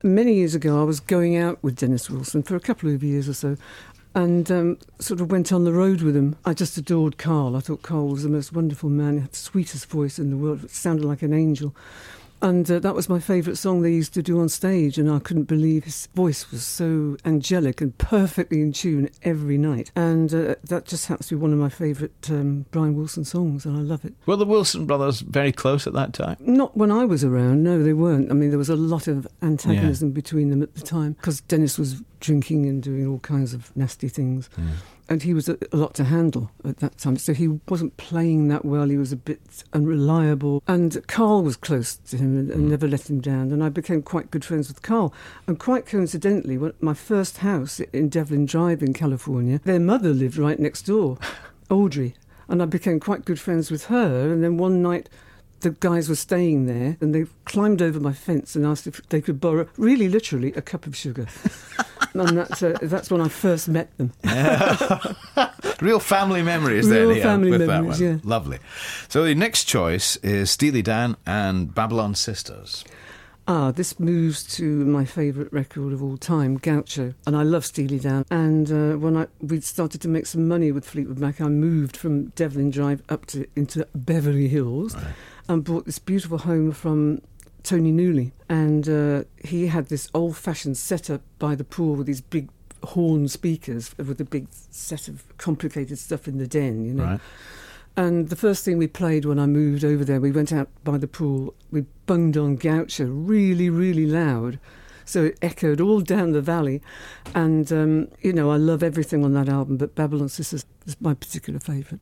Many years ago, I was going out with Dennis Wilson for a couple of years or so, and sort of went on the road with him. I just adored Carl. I thought Carl was the most wonderful man. He had the sweetest voice in the world. It sounded like an angel. And that was my favourite song they used to do on stage, and I couldn't believe his voice was so angelic and perfectly in tune every night. And that just happens to be one of my favourite Brian Wilson songs, and I love it. Were the Wilson brothers very close at that time? Not when I was around, no, they weren't. I mean, there was a lot of antagonism between them at the time, because Dennis was drinking and doing all kinds of nasty things. Yeah. And he was a lot to handle at that time. So he wasn't playing that well. He was a bit unreliable. And Carl was close to him and never let him down. And I became quite good friends with Carl. And quite coincidentally, my first house in Devlin Drive in California, their mother lived right next door, Audrey. And I became quite good friends with her. And then one night, the guys were staying there and they climbed over my fence and asked if they could borrow, really literally, a cup of sugar. And that's when I first met them. Yeah. Real family memories then. Real family memories, that one. yeah. Lovely. So the next choice is Steely Dan and Babylon Sisters. This moves to my favourite record of all time, Gaucho. And I love Steely Dan. And when we started to make some money with Fleetwood Mac, I moved from Devlin Drive into Beverly Hills, right, and bought this beautiful home from Tony Newley. And he had this old-fashioned setup by the pool with these big horn speakers with a big set of complicated stuff in the den, you know. Right. And the first thing we played when I moved over there, we went out by the pool, we bunged on Gaucho really, really loud. So it echoed all down the valley. And, I love everything on that album, but Babylon Sisters is my particular favourite.